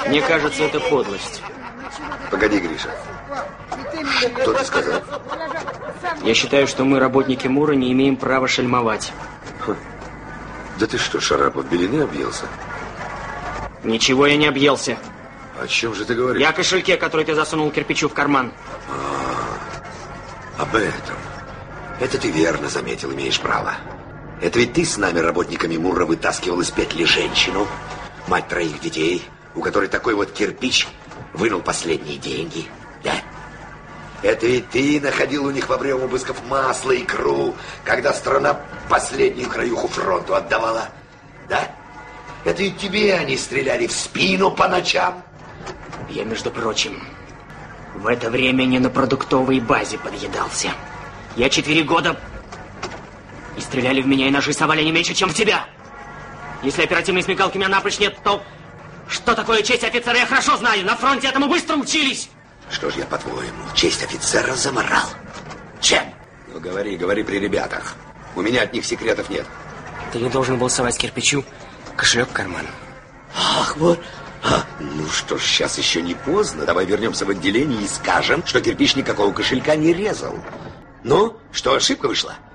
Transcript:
Мне кажется, это подлость. Погоди, Гриша. Что ты сказал? Я считаю, что мы, работники МУРа, не имеем права шельмовать. Да ты что, Шарапов, белины объелся? Ничего я не объелся. О чем же ты говоришь? Я о кошельке, который ты засунул кирпичу в карман. Об этом. Это ты верно заметил, имеешь право. Это ведь ты с нами, работниками МУРа, вытаскивал из петли женщину, мать 3 детей, у которой такой вот кирпич вынул последние деньги, да? Это ведь ты находил у них во время обысков масло, икру, когда страна последнюю краюху фронту отдавала, да? Это ведь тебе они стреляли в спину по ночам. Я, между прочим, в это время не на продуктовой базе подъедался. Я 4 года... И стреляли в меня, и ножи совали не меньше, чем в тебя. Если оперативной смекалки у меня напрочь нет, то... Что такое честь офицера, я хорошо знаю. На фронте этому быстро учились. Что ж я, по-твоему, честь офицера заморал? Чем? Ну, говори при ребятах. У меня от них секретов нет. Ты не должен был совать кирпичу кошелек в карман. Ах, вот. Ну что ж, сейчас еще не поздно. Давай вернемся в отделение и скажем, что кирпич никакого кошелька не резал. Ну, что, ошибка вышла?